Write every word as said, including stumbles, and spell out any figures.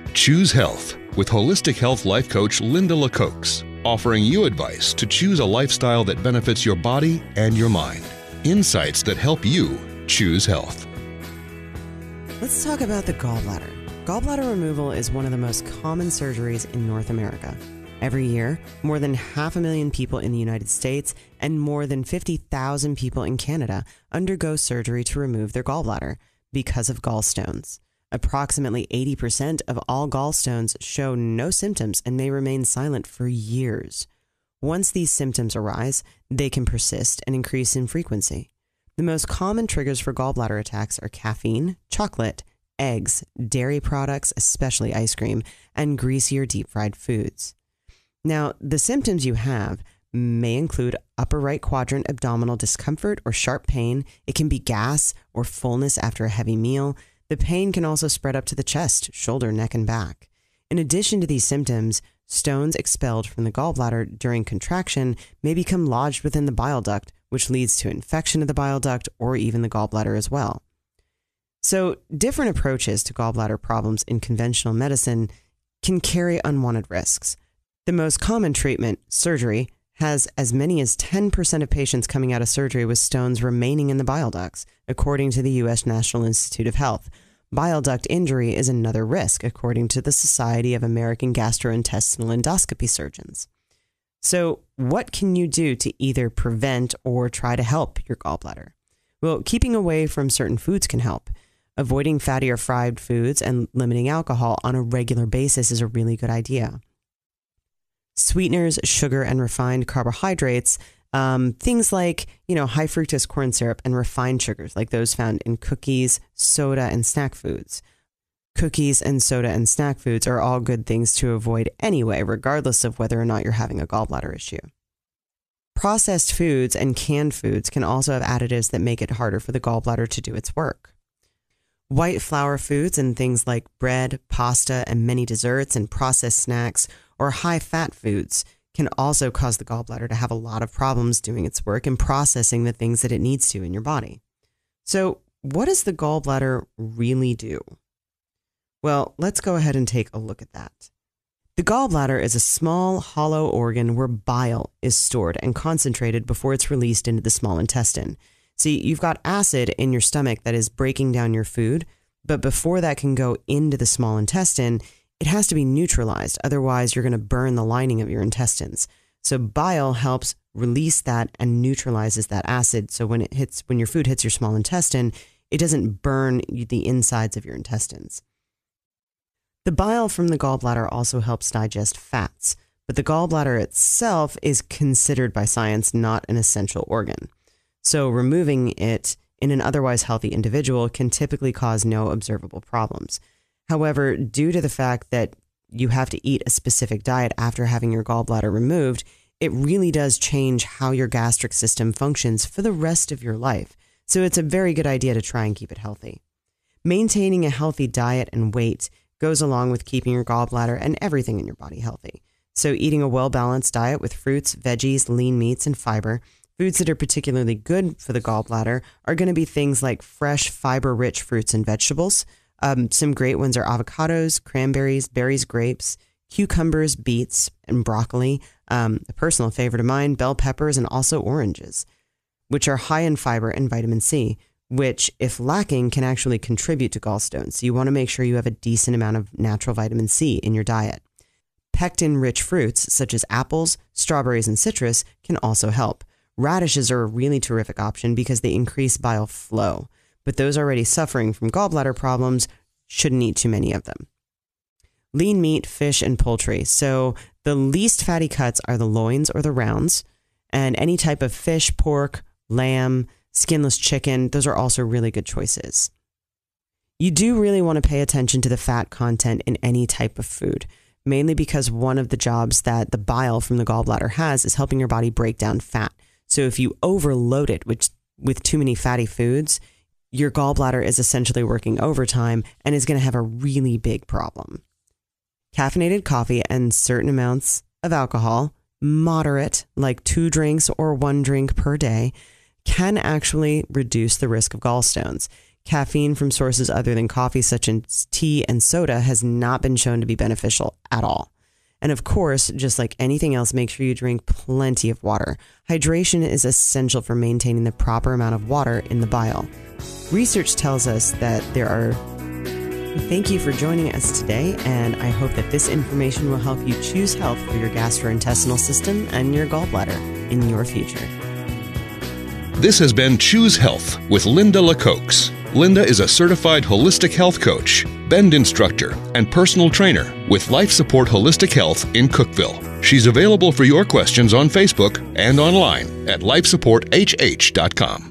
Choose Health with Holistic Health Life Coach Linda LaCoax, offering you advice to choose a lifestyle that benefits your body and your mind. Insights that help you choose health. Let's talk about the gallbladder. Gallbladder removal is one of the most common surgeries in North America. Every year, more than half a million people in the United States and more than fifty thousand people in Canada undergo surgery to remove their gallbladder because of gallstones. Approximately eighty percent of all gallstones show no symptoms and may remain silent for years. Once these symptoms arise, they can persist and increase in frequency. The most common triggers for gallbladder attacks are caffeine, chocolate, eggs, dairy products, especially ice cream, and greasy or deep-fried foods. Now, the symptoms you have may include upper right quadrant abdominal discomfort or sharp pain. It can be gas or fullness after a heavy meal. The pain can also spread up to the chest, shoulder, neck, and back. In addition to these symptoms, stones expelled from the gallbladder during contraction may become lodged within the bile duct, which leads to infection of the bile duct or even the gallbladder as well. So, different approaches to gallbladder problems in conventional medicine can carry unwanted risks. The most common treatment, surgery, has as many as ten percent of patients coming out of surgery with stones remaining in the bile ducts, according to the U S National Institute of Health. Bile duct injury is another risk, according to the Society of American Gastrointestinal Endoscopy Surgeons. So, what can you do to either prevent or try to help your gallbladder? Well, keeping away from certain foods can help. Avoiding fatty or fried foods and limiting alcohol on a regular basis is a really good idea. Sweeteners, sugar, and refined carbohydrates, um, things like, you know, high fructose corn syrup and refined sugars, like those found in cookies, soda, and snack foods. Cookies and soda and snack foods are all good things to avoid anyway, regardless of whether or not you're having a gallbladder issue. Processed foods and canned foods can also have additives that make it harder for the gallbladder to do its work. White flour foods and things like bread, pasta, and many desserts and processed snacks or high-fat foods can also cause the gallbladder to have a lot of problems doing its work and processing the things that it needs to in your body. So, what does the gallbladder really do? Well, let's go ahead and take a look at that. The gallbladder is a small, hollow organ where bile is stored and concentrated before it's released into the small intestine. See, you've got acid in your stomach that is breaking down your food, but before that can go into the small intestine, it has to be neutralized. Otherwise, you're going to burn the lining of your intestines. So bile helps release that and neutralizes that acid. So when it hits, when your food hits your small intestine, it doesn't burn the insides of your intestines. The bile from the gallbladder also helps digest fats, but the gallbladder itself is considered by science not an essential organ. So removing it in an otherwise healthy individual can typically cause no observable problems. However, due to the fact that you have to eat a specific diet after having your gallbladder removed, it really does change how your gastric system functions for the rest of your life. So it's a very good idea to try and keep it healthy. Maintaining a healthy diet and weight goes along with keeping your gallbladder and everything in your body healthy. So eating a well-balanced diet with fruits, veggies, lean meats, and fiber, foods that are particularly good for the gallbladder are going to be things like fresh, fiber-rich fruits and vegetables. Um, some great ones are avocados, cranberries, berries, grapes, cucumbers, beets, and broccoli. Um, a personal favorite of mine, bell peppers, and also oranges, which are high in fiber and vitamin C, which, if lacking, can actually contribute to gallstones. So you want to make sure you have a decent amount of natural vitamin C in your diet. Pectin-rich fruits, such as apples, strawberries, and citrus, can also help. Radishes are a really terrific option because they increase bile flow, but those already suffering from gallbladder problems shouldn't eat too many of them. Lean meat, fish, and poultry. So the least fatty cuts are the loins or the rounds, and any type of fish, pork, lamb, skinless chicken, those are also really good choices. You do really want to pay attention to the fat content in any type of food, mainly because one of the jobs that the bile from the gallbladder has is helping your body break down fat. So if you overload it with, with too many fatty foods, your gallbladder is essentially working overtime and is going to have a really big problem. Caffeinated coffee and certain amounts of alcohol, moderate, like two drinks or one drink per day, can actually reduce the risk of gallstones. Caffeine from sources other than coffee, such as tea and soda, has not been shown to be beneficial at all. And of course, just like anything else, make sure you drink plenty of water. Hydration is essential for maintaining the proper amount of water in the bile. Research tells us that there are... Thank you for joining us today, and I hope that this information will help you choose health for your gastrointestinal system and your gallbladder in your future. This has been Choose Health with Linda LaCoax. Linda is a certified holistic health coach, bend instructor, and personal trainer with Life Support Holistic Health in Cookeville. She's available for your questions on Facebook and online at life support h h dot com.